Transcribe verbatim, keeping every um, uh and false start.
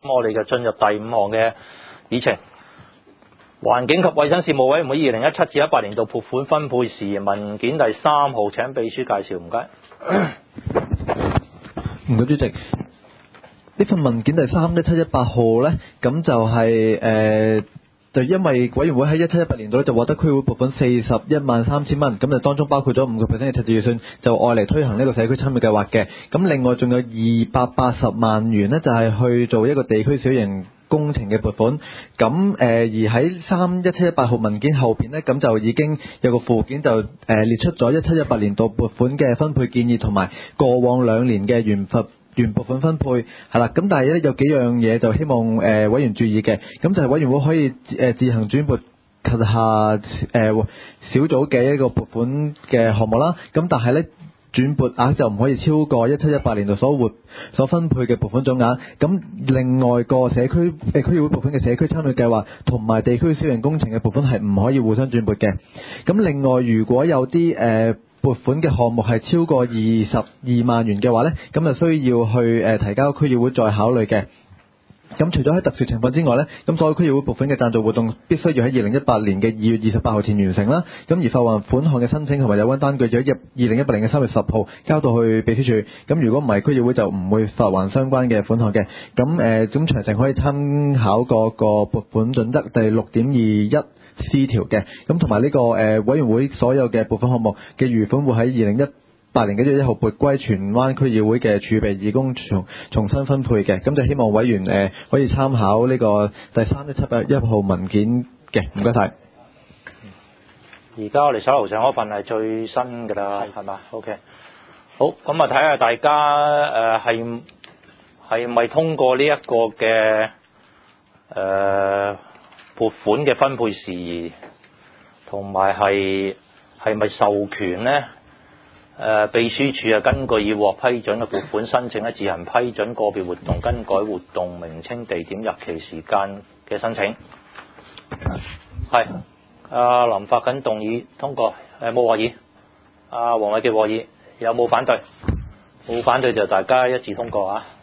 咁我哋就進入第五項嘅議程。環境及衛生事務委員會二零一七至一八年度撥款分配事宜文件第三號，請秘書介紹，唔該。 唔該，主席。呢份文件第三一七一八號呢，咁就係、是、誒、呃，就因為委員會喺一七一八年度咧就獲得區會撥款四十一萬三千蚊，咁就當中包括咗五個 percent 嘅赤字預算，就愛嚟推行呢個社區參與計劃嘅。咁另外仲有二百八十萬元呢，就係、是、去做一個地區小型工程嘅撥款。咁誒、呃、而喺三一七一八號文件後邊呢，咁就已經有個附件就誒、呃、列出咗一七一八年度撥款嘅分配建議，同埋過往兩年嘅原罰原撥款分配係啦。咁但係咧有幾樣嘢就希望誒、呃、委員注意嘅，咁就係委員會可以誒、呃、自行轉撥旗下誒、呃、小組嘅一個撥款嘅項目啦。咁但係咧轉撥額就唔可以超過一七一八年度所獲所分配嘅撥款總額。咁另外個社區誒區議會撥款嘅社區參與計劃同埋地區小型工程嘅撥款係唔可以互相轉撥嘅。咁另外如果有啲誒、呃撥款嘅項目係超過二十二萬元嘅話呢，咁就需要去誒提交區議會再考慮嘅。咁除咗喺特殊情況之外呢，咁所有區議會撥款嘅贊助活動必須要喺二零一八年嘅二月二十八號前完成啦。咁而發還款項嘅申請同埋有關單據就喺二零一八年嘅三月十號交到去秘書處。咁如果唔係，區議會就唔會發還相關嘅款項嘅。咁誒，咁詳情可以參考嗰個撥款準則第六點二一C 條嘅。咁同埋呢個誒、呃、委員會所有嘅撥款項目嘅餘款會喺二零一八年嘅一月一號撥歸荃灣區議會嘅儲備義工重重新分配嘅。咁就希望委員誒、呃、可以參考呢個第三一七一號文件嘅。唔該晒。 而家我哋手頭上嗰份係最新㗎啦，係嘛 ？OK。好，咁啊睇下大家誒係係咪通過呢一個嘅誒、呃、撥款嘅分配事宜，同埋係係咪授權呢？誒、呃、秘書處啊，根據已獲批准嘅撥款申請咧，自行批准個別活動更改活動名稱、地點、日期、時間嘅申請。係，阿林發緊動議通過，誒冇獲議。阿黃偉傑獲議，有冇反對？冇反對就大家一致通過啊。